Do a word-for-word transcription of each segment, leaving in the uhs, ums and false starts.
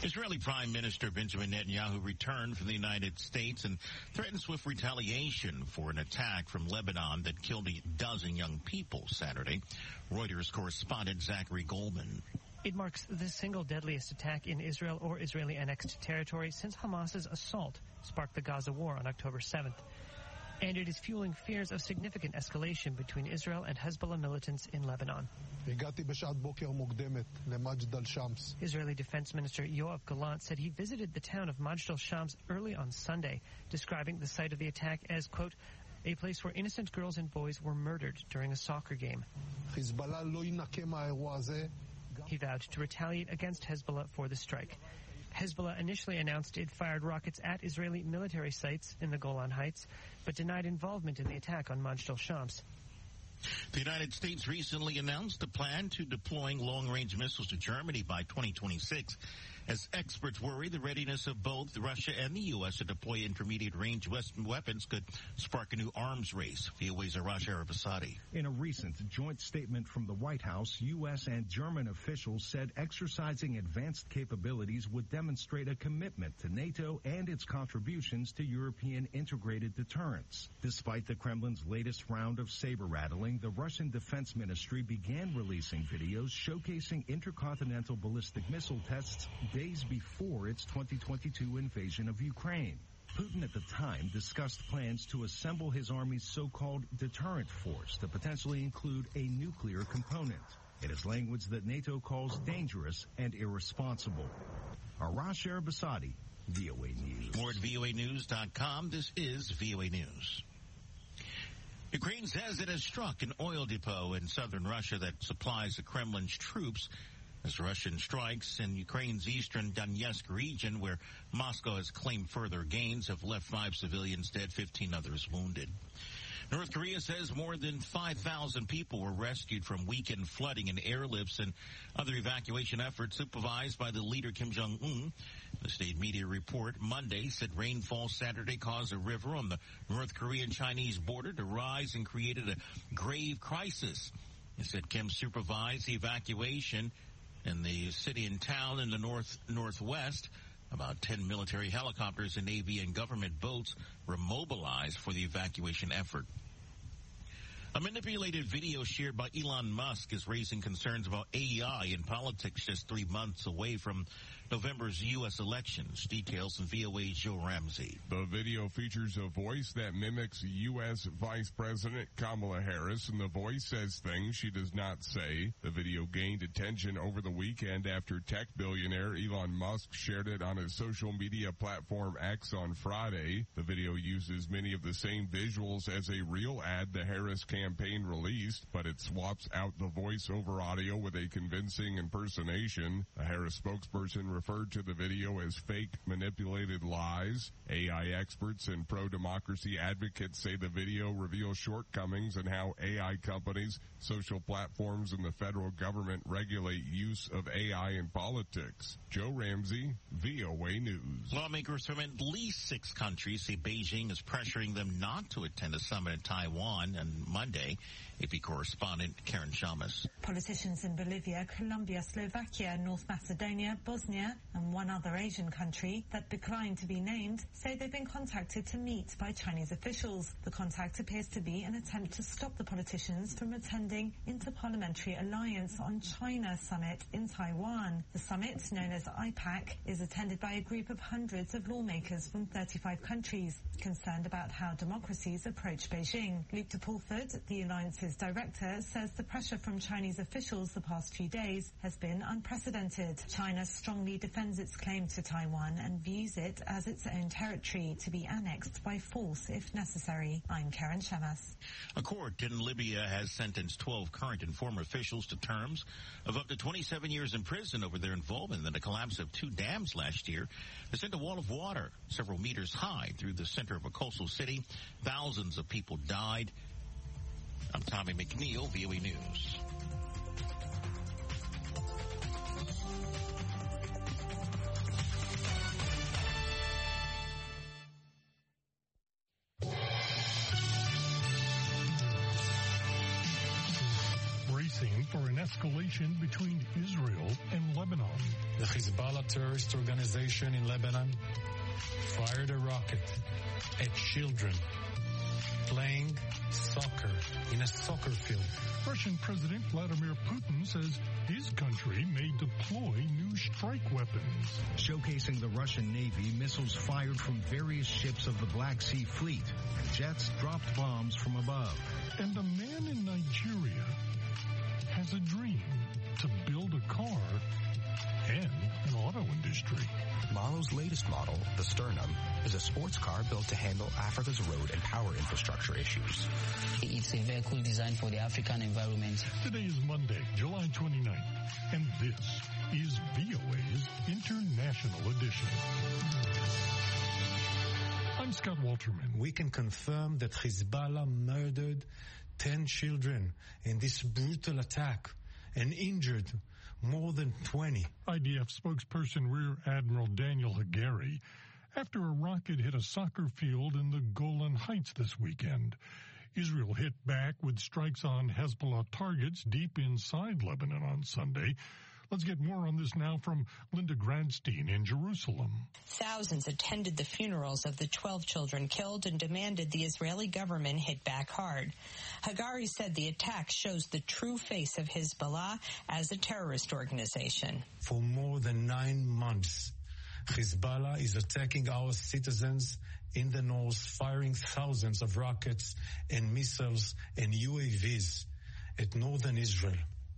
Israeli Prime Minister Benjamin Netanyahu returned from the United States and threatened swift retaliation for an attack from Lebanon that killed a dozen young people Saturday. Reuters correspondent Zachary Goldman. It marks the single deadliest attack in Israel or Israeli annexed territory since Hamas's assault sparked the Gaza war on October seventh. And it is fueling fears of significant escalation between Israel and Hezbollah militants in Lebanon. Israeli Defense Minister Yoav Gallant said he visited the town of Majd al-Shams early on Sunday, describing the site of the attack as, quote, a place where innocent girls and boys were murdered during a soccer game. He vowed to retaliate against Hezbollah for the strike. Hezbollah initially announced it fired rockets at Israeli military sites in the Golan Heights, but denied involvement in the attack on Majd al-Shams. The United States recently announced a plan to deploying long-range missiles to Germany by twenty twenty-six, as experts worry the readiness of both Russia and the U S to deploy intermediate-range Western weapons could spark a new arms race. V O A's Arash Arabasadi. In a recent joint statement from the White House, U S and German officials said exercising advanced capabilities would demonstrate a commitment to NATO and its contributions to European integrated deterrence. Despite the Kremlin's latest round of saber-rattling, the Russian Defense Ministry began releasing videos showcasing intercontinental ballistic missile tests days before its twenty twenty-two invasion of Ukraine. Putin at the time discussed plans to assemble his army's so-called deterrent force to potentially include a nuclear component. It is language that NATO calls dangerous and irresponsible. Arash Arabasadi, V O A News. More at V O A news dot com. This is V O A News. Ukraine says it has struck an oil depot in southern Russia that supplies the Kremlin's troops as Russian strikes in Ukraine's eastern Donetsk region, where Moscow has claimed further gains, have left five civilians dead, fifteen others wounded. North Korea says more than five thousand people were rescued from weekend flooding and airlifts and other evacuation efforts supervised by the leader Kim Jong-un. The state media report Monday said rainfall Saturday caused a river on the North Korean-Chinese border to rise and created a grave crisis. It said Kim supervised the evacuation in the city and town in the north northwest. About ten military helicopters and Navy and government boats were mobilized for the evacuation effort. A manipulated video shared by Elon Musk is raising concerns about A I in politics just three months away from November's U S elections. Details from V O A's Joe Ramsey. The video features a voice that mimics U S Vice President Kamala Harris, and the voice says things she does not say. The video gained attention over the weekend after tech billionaire Elon Musk shared it on his social media platform X on Friday. The video uses many of the same visuals as a real ad the Harris campaign released, but it swaps out the voice over audio with a convincing impersonation. A Harris spokesperson referred to the video as fake, manipulated lies. A I experts and pro-democracy advocates say the video reveals shortcomings in how A I companies, social platforms, and the federal government regulate use of A I in politics. Joe Ramsey, V O A News. Lawmakers from at least six countries say Beijing is pressuring them not to attend a summit in Taiwan on Monday. A P correspondent Karen Shamas. Politicians in Bolivia, Colombia, Slovakia, North Macedonia, Bosnia, and one other Asian country that declined to be named say they've been contacted to meet by Chinese officials. The contact appears to be an attempt to stop the politicians from attending Interparliamentary Alliance on China summit in Taiwan. The summit, known as I PAC, is attended by a group of hundreds of lawmakers from thirty-five countries concerned about how democracies approach Beijing. Luke de Pulford, the Alliance's director, says the pressure from Chinese officials the past few days has been unprecedented. China strongly defends its claim to Taiwan and views it as its own territory to be annexed by force if necessary. I'm Karen Shamas. A court in Libya has sentenced twelve current and former officials to terms of up to twenty-seven years in prison over their involvement in the collapse of two dams last year that sent a wall of water several meters high through the center of a coastal city. Thousands of people died. I'm Tommy McNeil, V O A News. Bracing for an escalation between Israel and Lebanon. The Hezbollah terrorist organization in Lebanon fired a rocket at children playing soccer in a soccer field. Russian President Vladimir Putin says his country may deploy new strike weapons. Showcasing the Russian Navy, missiles fired from various ships of the Black Sea Fleet, and jets dropped bombs from above. And a man in Nigeria has a dream to build a car and an auto industry. Maro's latest model, the Sternum, is a sports car built to handle Africa's road and power infrastructure issues. It's a vehicle designed for the African environment. Today is Monday, July twenty-ninth, and this is V O A's International Edition. I'm Scott Walterman. We can confirm that Hezbollah murdered ten children in this brutal attack and injured more than twenty. I D F spokesperson Rear Admiral Daniel Hagari, after a rocket hit a soccer field in the Golan Heights this weekend. Israel hit back with strikes on Hezbollah targets deep inside Lebanon on Sunday. Let's get more on this now from Linda Gradstein in Jerusalem. Thousands attended the funerals of the twelve children killed and demanded the Israeli government hit back hard. Hagari said the attack shows the true face of Hezbollah as a terrorist organization. For more than nine months, Hezbollah is attacking our citizens in the north, firing thousands of rockets and missiles and U A Vs at northern Israel,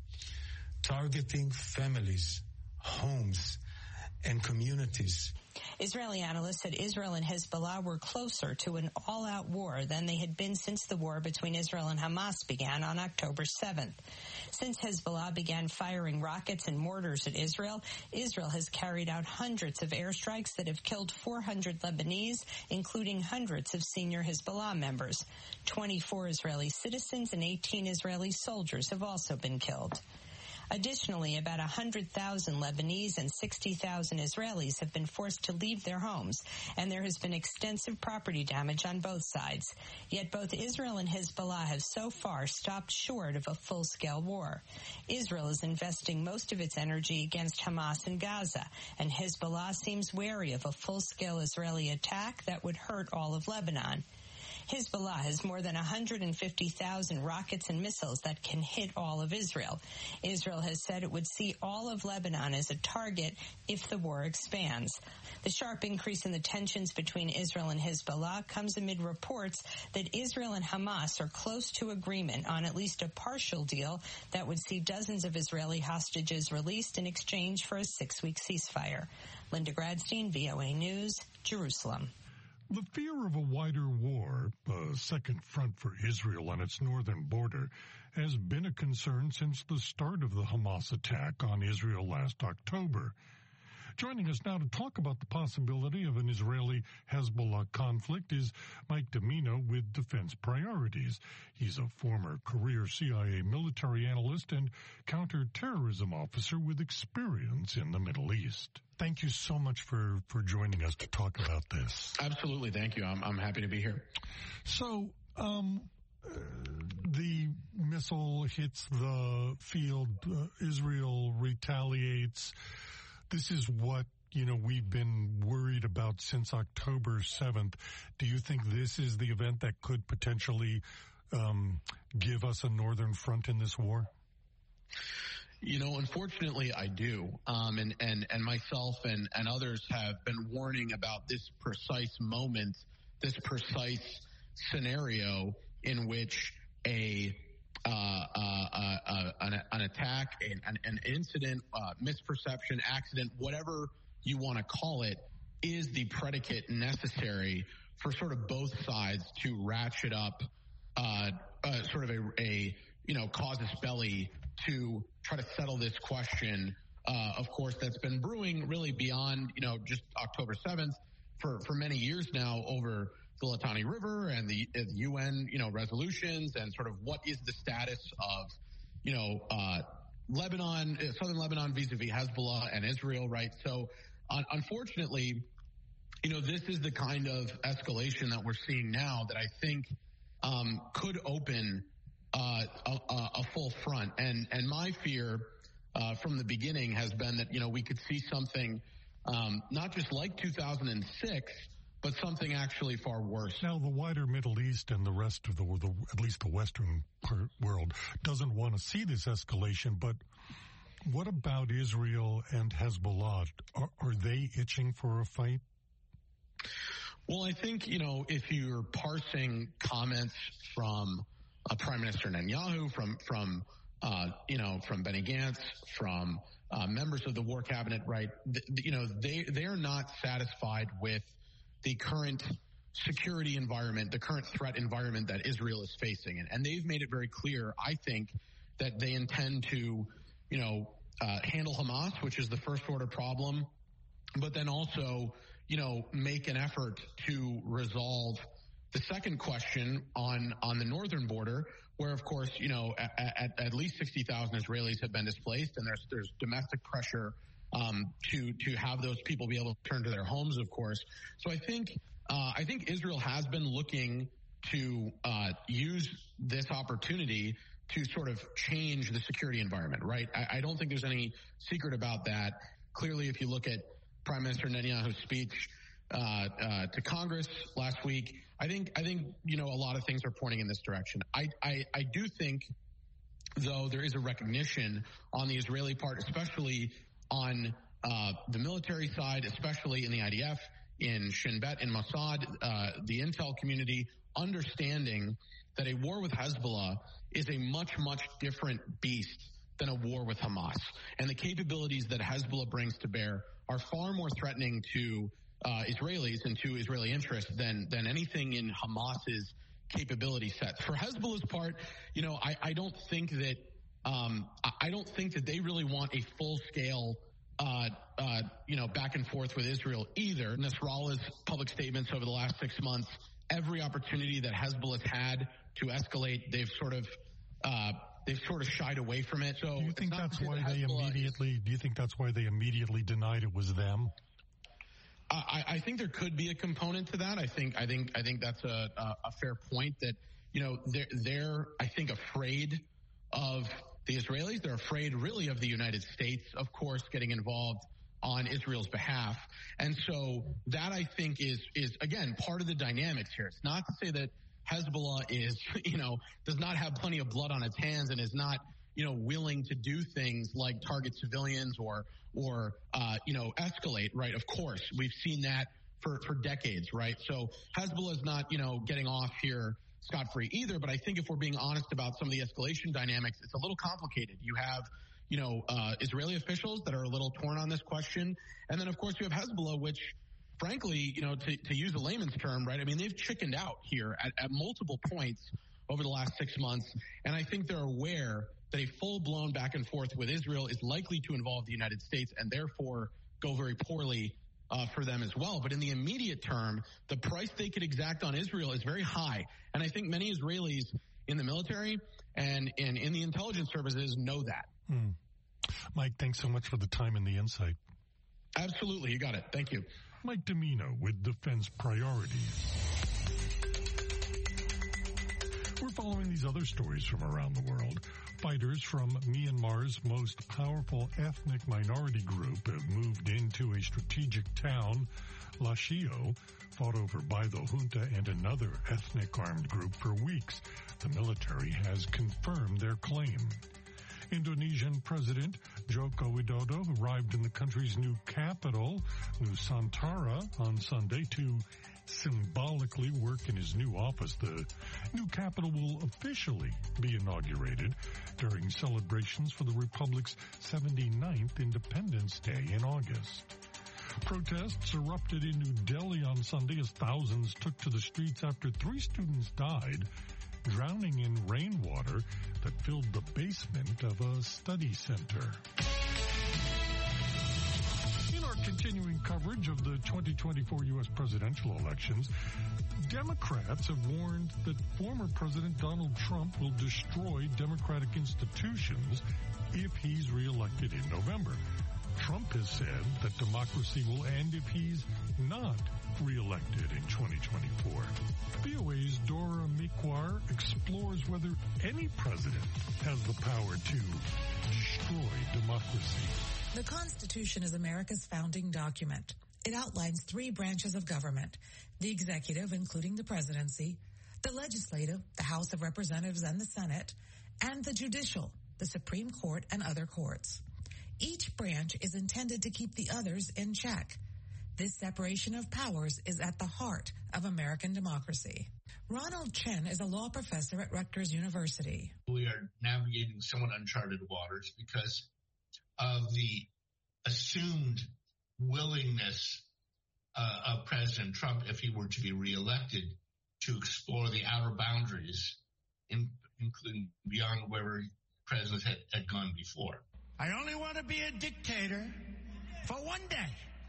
targeting families, homes, and communities. Israeli analysts said Israel and Hezbollah were closer to an all-out war than they had been since the war between Israel and Hamas began on October seventh. Since Hezbollah began firing rockets and mortars at Israel, Israel has carried out hundreds of airstrikes that have killed four hundred Lebanese, including hundreds of senior Hezbollah members. twenty-four Israeli citizens and eighteen Israeli soldiers have also been killed. Additionally, about one hundred thousand Lebanese and sixty thousand Israelis have been forced to leave their homes, and there has been extensive property damage on both sides. Yet both Israel and Hezbollah have so far stopped short of a full-scale war. Israel is investing most of its energy against Hamas in Gaza, and Hezbollah seems wary of a full-scale Israeli attack that would hurt all of Lebanon. Hezbollah has more than one hundred fifty thousand rockets and missiles that can hit all of Israel. Israel has said it would see all of Lebanon as a target if the war expands. The sharp increase in the tensions between Israel and Hezbollah comes amid reports that Israel and Hamas are close to agreement on at least a partial deal that would see dozens of Israeli hostages released in exchange for a six-week ceasefire. Linda Gradstein, V O A News, Jerusalem. The fear of a wider war, a second front for Israel on its northern border, has been a concern since the start of the Hamas attack on Israel last October. Joining us now to talk about the possibility of an Israeli-Hezbollah conflict is Mike Domino with Defense Priorities. He's a former career C I A military analyst and counterterrorism officer with experience in the Middle East. Thank you so much for, for joining us to talk about this. Absolutely. Thank you. I'm, I'm happy to be here. So, um, uh, the missile hits the field. Uh, Israel retaliates. This is what, you know, we've been worried about since October seventh. Do you think this is the event that could potentially um, give us a northern front in this war? You know, unfortunately, I do. Um, and, and, and myself and, and others have been warning about this precise moment, this precise scenario in which a Uh, uh, uh, uh, an, an attack, an, an incident, uh, misperception, accident, whatever you want to call it, is the predicate necessary for sort of both sides to ratchet up uh, uh, sort of a, a, you know, casus belli to try to settle this question, uh, of course, that's been brewing really beyond, you know, just October seventh for, for many years now over the Litani River and the, uh, the U N, you know, resolutions and sort of what is the status of, you know, uh, Lebanon, uh, southern Lebanon vis-a-vis Hezbollah and Israel, right? So, un- unfortunately, you know, this is the kind of escalation that we're seeing now that I think um, could open uh, a, a full front. And, and my fear uh, from the beginning has been that, you know, we could see something um, not just like two thousand six, but something actually far worse. Now, the wider Middle East and the rest of the world, at least the Western part, world, doesn't want to see this escalation, but what about Israel and Hezbollah? Are, are they itching for a fight? Well, I think, you know, if you're parsing comments from uh, Prime Minister Netanyahu, from, from uh, you know, from Benny Gantz, from uh, members of the War Cabinet, right, th- you know, they, they're not satisfied with the current security environment, the current threat environment that Israel is facing. And, and they've made it very clear, I think, that they intend to, you know, uh, handle Hamas, which is the first order problem, but then also, you know, make an effort to resolve the second question on, on the northern border, where, of course, you know, at, at, at least sixty thousand Israelis have been displaced, and there's, there's domestic pressure um, to, to have those people be able to return to their homes, of course. So I think, uh, I think Israel has been looking to uh, use this opportunity to sort of change the security environment, right? I, I don't think there's any secret about that. Clearly, if you look at Prime Minister Netanyahu's speech uh, uh, to Congress last week, I think, I think, you know, a lot of things are pointing in this direction. I, I, I do think, though, there is a recognition on the Israeli part, especially on uh, the military side, especially in the I D F, in Shin Bet, in Mossad, uh, the intel community, understanding that a war with Hezbollah is a much, much different beast than a war with Hamas. And the capabilities that Hezbollah brings to bear are far more threatening to uh, Israelis and to Israeli interests than, than anything in Hamas's capability sets. For Hezbollah's part, you know, I, I don't think that, um, I don't think that they really want a full-scale Uh, uh, you know, back and forth with Israel either. Nasrallah's public statements over the last six months, every opportunity that Hezbollah's had to escalate, they've sort of, uh, they've sort of shied away from it. So do you think that's why that they immediately, do you think that's why they immediately denied it was them? I, I think there could be a component to that. I think, I think, I think that's a, a, a fair point that, you know, they're, they're, I think, afraid of the Israelis. They're afraid really of the United States, of course, getting involved on Israel's behalf. And so that, I think, is, is again, part of the dynamics here. It's not to say that Hezbollah is, you know, does not have plenty of blood on its hands and is not, you know, willing to do things like target civilians or, or, uh, you know, escalate, right? Of course, we've seen that for, for decades, right? So Hezbollah is not, you know, getting off here scot-free either, but I think if we're being honest about some of the escalation dynamics, it's a little complicated. You have, you know, uh, Israeli officials that are a little torn on this question, and then, of course, you have Hezbollah, which, frankly, you know, to, to use a layman's term, right, I mean, they've chickened out here at, at multiple points over the last six months, and I think they're aware that a full-blown back and forth with Israel is likely to involve the United States and therefore go very poorly Uh, for them as well. But in the immediate term, the price they could exact on Israel is very high. And I think many Israelis in the military and in, in the intelligence services know that. Hmm. Mike, thanks so much for the time and the insight. Absolutely. You got it. Thank you. Mike Domino with Defense Priorities. We're following these other stories from around the world. Fighters from Myanmar's most powerful ethnic minority group have moved into a strategic town, Lashio, fought over by the junta and another ethnic armed group for weeks. The military has confirmed their claim. Indonesian President Joko Widodo arrived in the country's new capital, Nusantara, on Sunday to symbolically work in his new office. The new capital will officially be inaugurated during celebrations for the Republic's seventy-ninth Independence Day in August. Protests erupted in New Delhi on Sunday as thousands took to the streets after three students died, drowning in rainwater that filled the basement of a study center. Continuing coverage of the twenty twenty-four U S presidential elections, Democrats have warned that former President Donald Trump will destroy democratic institutions if he's reelected in November. Trump has said that democracy will end if he's not reelected in twenty twenty-four. V O A's Dora Mikwar explores whether any president has the power to destroy democracy. The Constitution is America's founding document. It outlines three branches of government: the executive, including the presidency, the legislative, the House of Representatives and the Senate, and the judicial, the Supreme Court and other courts. Each branch is intended to keep the others in check. This separation of powers is at the heart of American democracy. Ronald Chen is a law professor at Rutgers University. We are navigating somewhat uncharted waters because of the assumed willingness uh, of President Trump, if he were to be reelected, to explore the outer boundaries, in, including beyond where presidents had, had gone before. I only want to be a dictator for one day.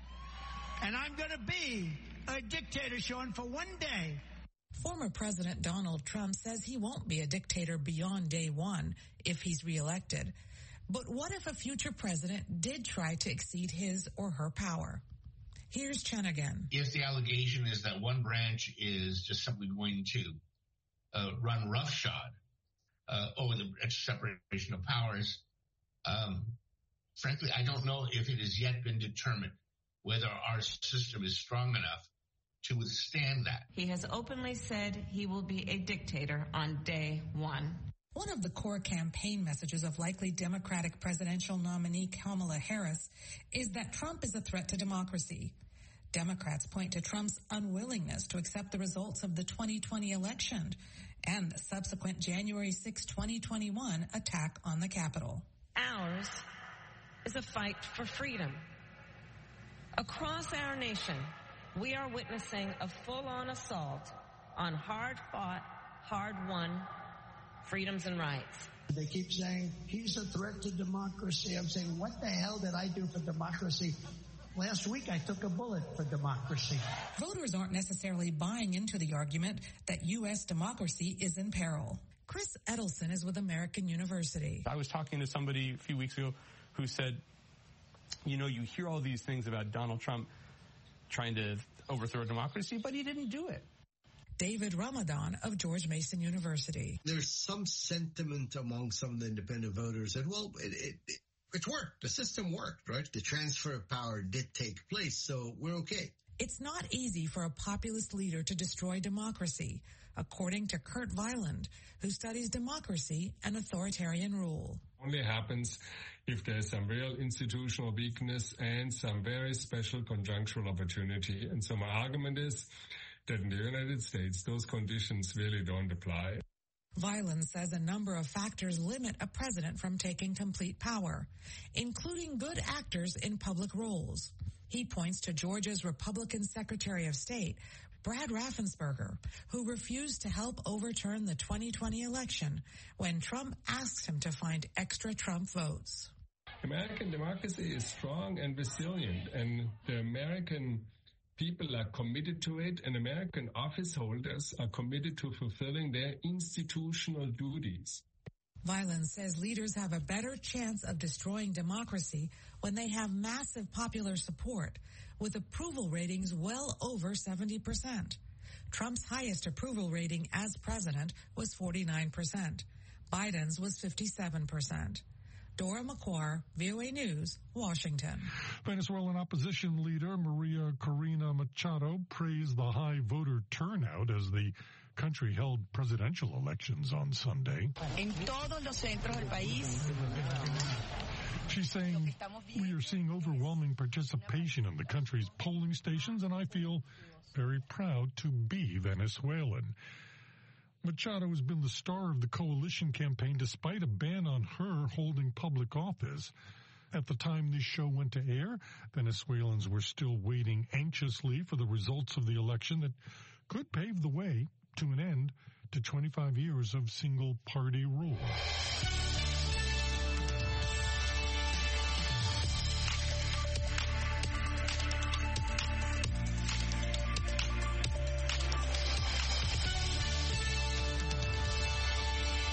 And I'm going to be a dictator, Sean, for one day. Former President Donald Trump says he won't be a dictator beyond day one if he's reelected. But what if a future president did try to exceed his or her power? Here's Chen again. If the allegation is that one branch is just simply going to uh, run roughshod uh, over the separation of powers, um, frankly, I don't know if it has yet been determined whether our system is strong enough to withstand that. He has openly said he will be a dictator on day one. One of the core campaign messages of likely Democratic presidential nominee Kamala Harris is that Trump is a threat to democracy. Democrats point to Trump's unwillingness to accept the results of the twenty twenty election and the subsequent January sixth, twenty twenty-one attack on the Capitol. Ours is a fight for freedom. Across our nation, we are witnessing a full-on assault on hard-fought, hard-won freedoms and rights. They keep saying, he's a threat to democracy. I'm saying, what the hell did I do for democracy? Last week, I took a bullet for democracy. Voters aren't necessarily buying into the argument that U S democracy is in peril. Chris Edelson is with American University. I was talking to somebody a few weeks ago who said, you know, you hear all these things about Donald Trump trying to overthrow democracy, but he didn't do it. David Ramadan of George Mason University. There's some sentiment among some of the independent voters that, well, it, it, it, it worked. The system worked, right? The transfer of power did take place, so we're okay. It's not easy for a populist leader to destroy democracy, according to Kurt Weiland, who studies democracy and authoritarian rule. Only happens if there's some real institutional weakness and some very special conjunctural opportunity. And so my argument is that in the United States, those conditions really don't apply. Weiland says a number of factors limit a president from taking complete power, including good actors in public roles. He points to Georgia's Republican Secretary of State, Brad Raffensperger, who refused to help overturn the twenty twenty election when Trump asked him to find extra Trump votes. American democracy is strong and resilient, and the American people are committed to it, and American office holders are committed to fulfilling their institutional duties. Weiland says leaders have a better chance of destroying democracy when they have massive popular support, with approval ratings well over seventy percent. Trump's highest approval rating as president was forty-nine percent. Biden's was fifty-seven percent. Dora Mikwar, V O A News, Washington. Venezuelan opposition leader Maria Corina Machado praised the high voter turnout as the country held presidential elections on Sunday. En todos los centros del país. She's saying, we are seeing overwhelming participation in the country's polling stations, and I feel very proud to be Venezuelan. Machado has been the star of the coalition campaign despite a ban on her holding public office. At the time this show went to air, Venezuelans were still waiting anxiously for the results of the election that could pave the way to an end to twenty-five years of single-party rule.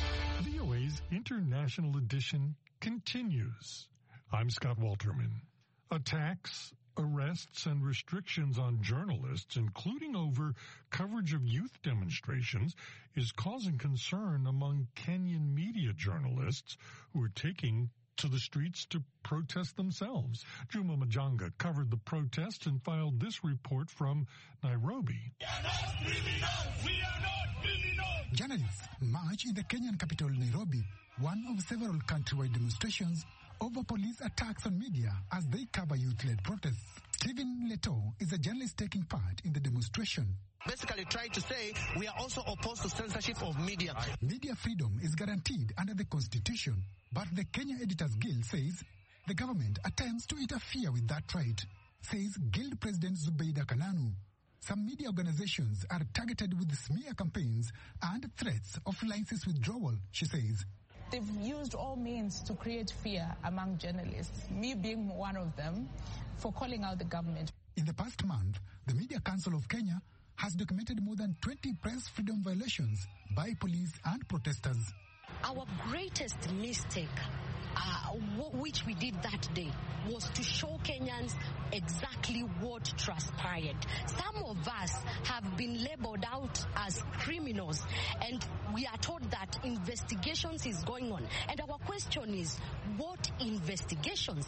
V O A's International Edition continues. I'm Scott Walterman. Attacks, arrests, and restrictions on journalists, including over coverage of youth demonstrations, is causing concern among Kenyan media journalists who are taking to the streets to protest themselves. Juma Majanga covered the protest and filed this report from Nairobi. We are not criminals. We are not criminals. Journalists march in the Kenyan capital, Nairobi, one of several countrywide demonstrations over police attacks on media as they cover youth-led protests. Stephen Leto is a journalist taking part in the demonstration. Basically try to say we are also opposed to censorship of media. Media freedom is guaranteed under the Constitution, but the Kenya Editors Guild says the government attempts to interfere with that right, says Guild President Zubeida Kananu. Some media organizations are targeted with smear campaigns and threats of license withdrawal, she says. They've used all means to create fear among journalists, me being one of them, for calling out the government. In the past month, the Media Council of Kenya has documented more than twenty press freedom violations by police and protesters. Our greatest mistake, uh, which we did that day, was to show Kenyans exactly what transpired. Some of us have been labeled out as criminals, and we are told that investigations is going on. And our question is, what investigations?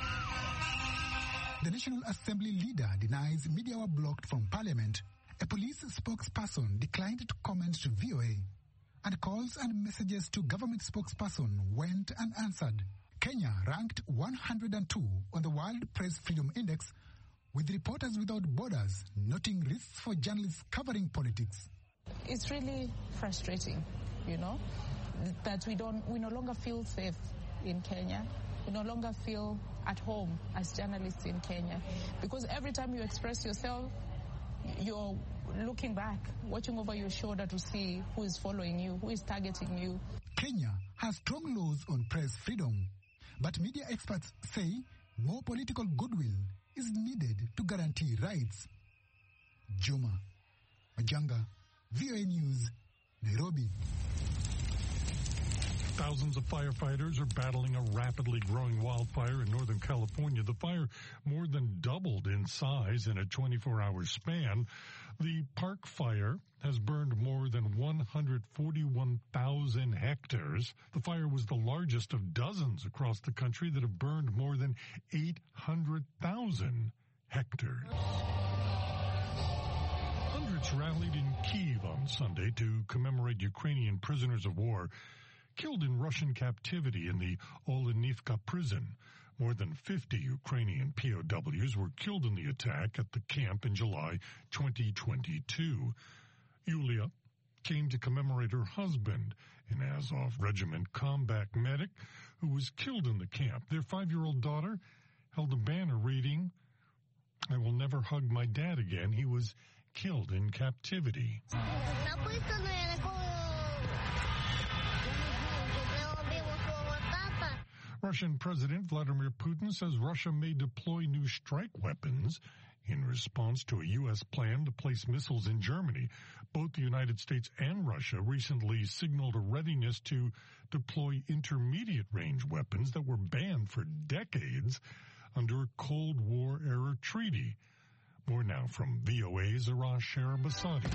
The National Assembly leader denies media were blocked from Parliament. A police spokesperson declined to comment to V O A, and calls and messages to government spokesperson went unanswered. Kenya ranked one hundred two on the World Press Freedom Index, with Reporters Without Borders noting risks for journalists covering politics. It's really frustrating, you know, that we don't, we no longer feel safe in Kenya. We no longer feel at home as journalists in Kenya, because every time you express yourself, you're looking back, watching over your shoulder to see who is following you, who is targeting you. Kenya has strong laws on press freedom, but media experts say more political goodwill is needed to guarantee rights. Juma Majanga, V O A News, Nairobi. Thousands of firefighters are battling a rapidly growing wildfire in Northern California. The fire more than doubled in size in a twenty-four hour span. The Park Fire has burned more than one hundred forty-one thousand hectares. The fire was the largest of dozens across the country that have burned more than eight hundred thousand hectares. Hundreds rallied in Kyiv on Sunday to commemorate Ukrainian prisoners of war killed in Russian captivity in the Olenivka prison. More than fifty Ukrainian P O Ws were killed in the attack at the camp in July twenty twenty-two. Yulia came to commemorate her husband, an Azov Regiment combat medic who was killed in the camp. Their five-year-old daughter held a banner reading, "I will never hug my dad again. He was killed in captivity." Russian President Vladimir Putin says Russia may deploy new strike weapons in response to a U S plan to place missiles in Germany. Both the United States and Russia recently signaled a readiness to deploy intermediate-range weapons that were banned for decades under a Cold War-era treaty. More now from V O A's Arash Sharabasadi.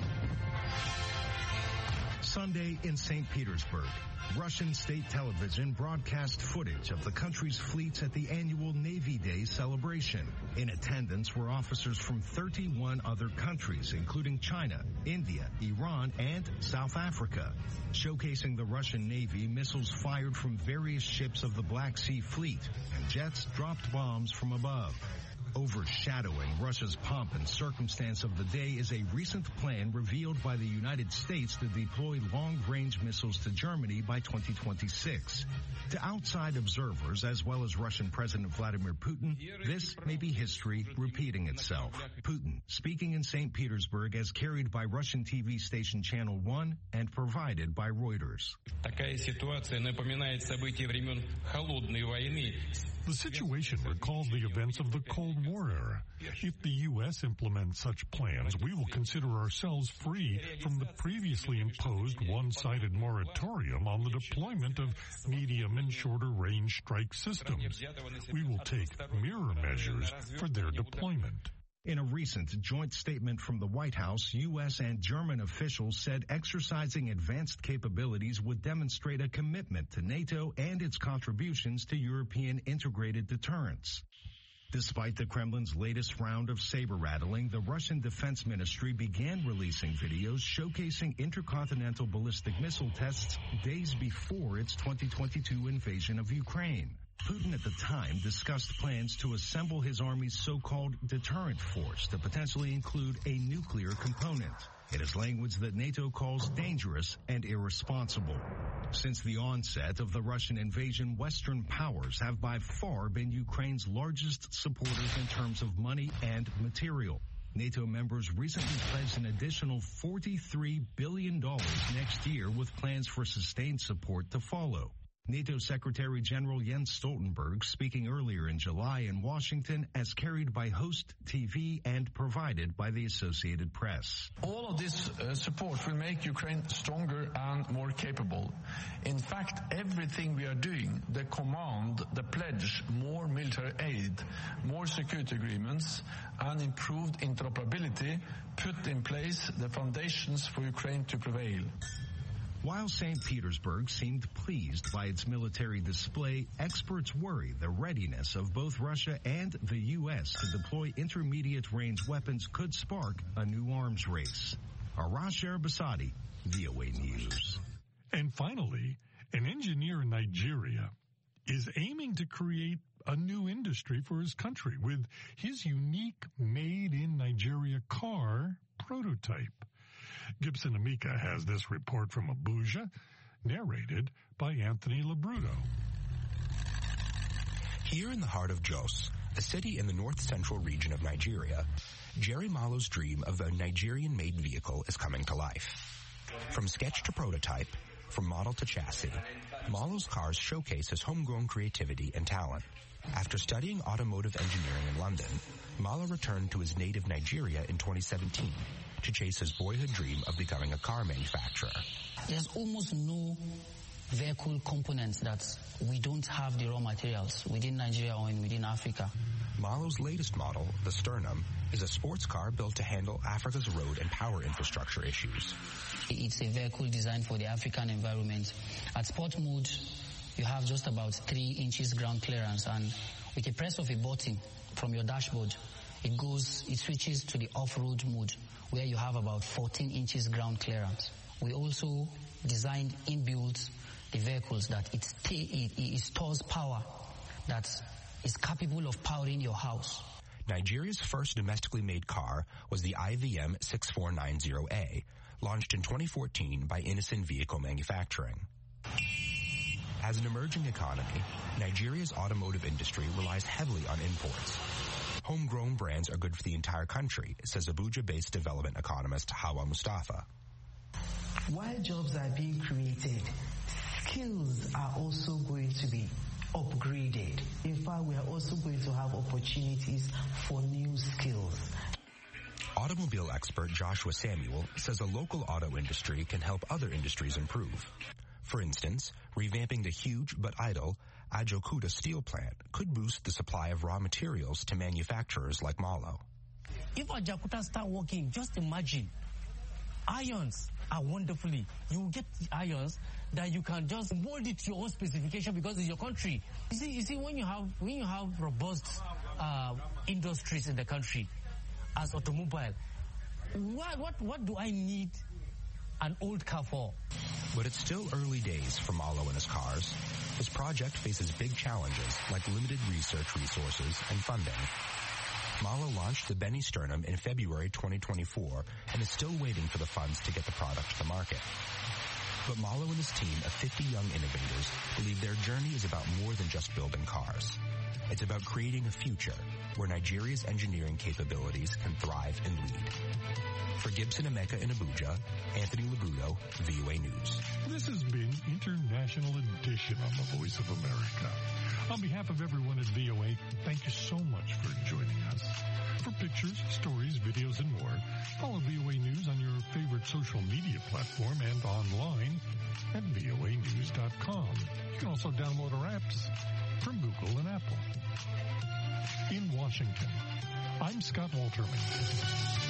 Sunday in Saint Petersburg, Russian state television broadcast footage of the country's fleets at the annual Navy Day celebration. In attendance were officers from thirty-one other countries, including China, India, Iran, and South Africa. Showcasing the Russian Navy, missiles fired from various ships of the Black Sea Fleet, and jets dropped bombs from above. Overshadowing Russia's pomp and circumstance of the day is a recent plan revealed by the United States to deploy long-range missiles to Germany by twenty twenty-six. To outside observers, as well as Russian President Vladimir Putin, this may be history repeating itself. Putin, speaking in Saint Petersburg as carried by Russian T V station Channel One and provided by Reuters. Такая ситуация напоминает события времен Холодной войны. The situation recalls the events of the Cold War era. If the U S implements such plans, we will consider ourselves free from the previously imposed one-sided moratorium on the deployment of medium and shorter-range strike systems. We will take mirror measures for their deployment. In a recent joint statement from the White House, U S and German officials said exercising advanced capabilities would demonstrate a commitment to NATO and its contributions to European integrated deterrence. Despite the Kremlin's latest round of saber-rattling, the Russian Defense Ministry began releasing videos showcasing intercontinental ballistic missile tests days before its twenty twenty-two invasion of Ukraine. Putin at the time discussed plans to assemble his army's so-called deterrent force to potentially include a nuclear component. It is language that NATO calls dangerous and irresponsible. Since the onset of the Russian invasion, Western powers have by far been Ukraine's largest supporters in terms of money and material. NATO members recently pledged an additional forty-three billion dollars next year, with plans for sustained support to follow. NATO Secretary General Jens Stoltenberg, speaking earlier in July in Washington, as carried by Host T V and provided by the Associated Press. All of this uh, support will make Ukraine stronger and more capable. In fact, everything we are doing, the command, the pledge, more military aid, more security agreements, and improved interoperability, put in place the foundations for Ukraine to prevail. While Saint Petersburg seemed pleased by its military display, experts worry the readiness of both Russia and the U S to deploy intermediate-range weapons could spark a new arms race. Arash Arabasadi, V O A News. And finally, an engineer in Nigeria is aiming to create a new industry for his country with his unique made-in-Nigeria car prototype. Gibson Amika has this report from Abuja, narrated by Anthony Labruto. Here in the heart of Jos, a city in the north-central region of Nigeria, Jerry Malo's dream of a Nigerian-made vehicle is coming to life. From sketch to prototype, from model to chassis, Malo's cars showcase his homegrown creativity and talent. After studying automotive engineering in London, Malo returned to his native Nigeria in twenty seventeen to chase his boyhood dream of becoming a car manufacturer. There's almost no vehicle components that we don't have the raw materials within Nigeria or in, within Africa. Malo's latest model, the Sternum, is a sports car built to handle Africa's road and power infrastructure issues. It's a vehicle designed for the African environment. At sport mode, you have just about three inches ground clearance, and with a press of a button from your dashboard, it goes, it switches to the off-road mode, where you have about fourteen inches ground clearance. We also designed inbuilt the vehicles that it, it, it stores power that is capable of powering your house. Nigeria's first domestically made car was the I V M six four nine zero A, launched in twenty fourteen by Innocent Vehicle Manufacturing. As an emerging economy, Nigeria's automotive industry relies heavily on imports. Homegrown brands are good for the entire country, says Abuja-based development economist Hawa Mustafa. While jobs are being created, skills are also going to be upgraded. In fact, we are also going to have opportunities for new skills. Automobile expert Joshua Samuel says a local auto industry can help other industries improve. For instance, revamping the huge but idle Ajokuta steel plant could boost the supply of raw materials to manufacturers like Malo. If Ajokuta start working, just imagine, irons are wonderfully. You get irons that you can just mold it to your own specification because it's your country. You see, you see, when you have when you have robust uh, industries in the country, as automobile, what what what do I need an old car for? But it's still early days for Malo and his cars. His project faces big challenges like limited research resources and funding. Malo launched the Benny Sternum in February twenty twenty-four and is still waiting for the funds to get the product to the market. But Malo and his team of fifty young innovators believe their journey is about more than just building cars. It's about creating a future where Nigeria's engineering capabilities can thrive and lead. For Gibson Emeka in Abuja, Anthony Lagudo, V O A News. This has been International Edition on the Voice of America. On behalf of everyone at V O A, thank you so much for joining us. For pictures, stories, videos, and more, follow V O A News on your favorite social media platform and online at V O A news dot com. You can also download our apps from Google and Apple. In Washington, I'm Scott Walterman.